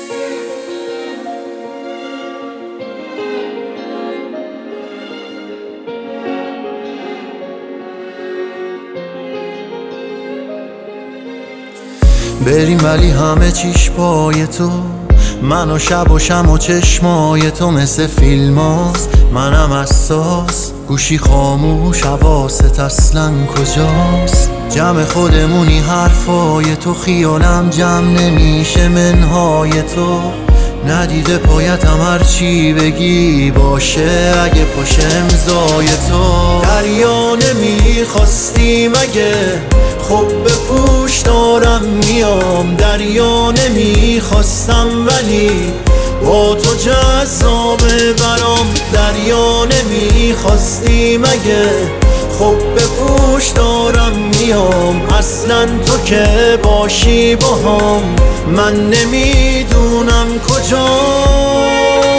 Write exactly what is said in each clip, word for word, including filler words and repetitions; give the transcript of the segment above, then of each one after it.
بریم ولی همه چیش پای تو، من و شب و شم و چشمای تو مثل فیلم هاست. منم حساس، گوشی خاموش، حواست اصلا کجاست؟ جمع خودمونی حرفای تو، خیالم جمع نمیشه منهای تو. ندیده پایتم هرچی بگی باشه اگه پاش امضای تو. دریا نمیخواستی مگه؟ خب به پوش دارم میام. دریا نمیخواستم ولی با تو جذابه برام. دریا نمیخواستی مگه؟ خب به پوش دارم میام. اصلا تو که باشی باهام من نمیدونم کجام.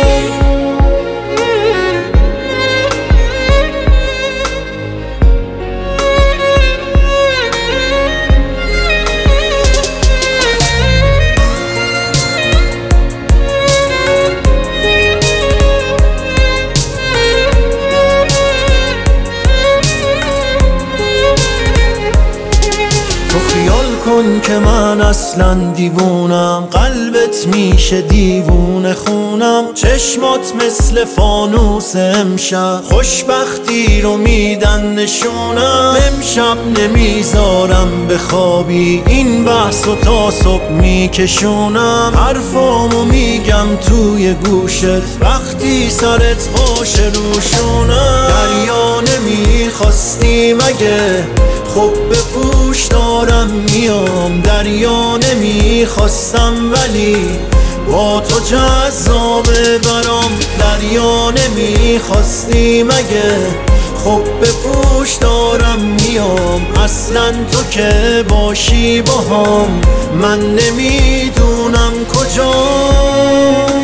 کن که من اصلا دیوونم، قلبت میشه دیوونه خونم. چشمات مثل فانوس امشب، خوشبختی رو میدن نشونم. امشب نمیذارم بخوابی، این بحث و تا صبح میکشونم. حرفامو میگم توی گوشت وقتی سرت باشه روشونم. دریا نمیخواستی مگه؟ خب به پوش دارم میام. دریا نمیخواستم ولی با تو جذابه برام. دریا نمیخواستی مگه؟ خب به پوش دارم میام. اصلا تو که باشی باهام من نمیدونم کجام.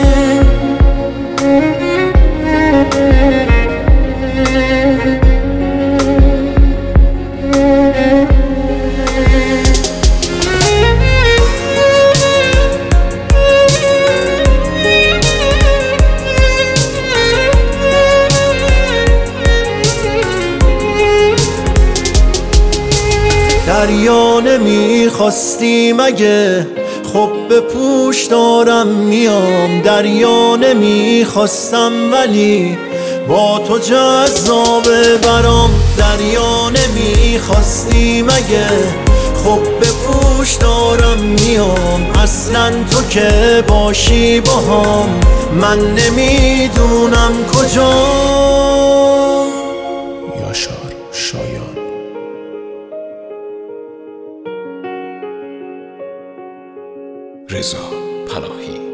دریا نمیخواستی مگه؟ خب به پوش دارم میام. دریا نمیخواستم ولی با تو جذابه برام. دریا نمیخواستی مگه؟ خب به پوش دارم میام. اصلا تو که باشی باهام من نمیدونم کجام. یاشار شایان رضا پناهی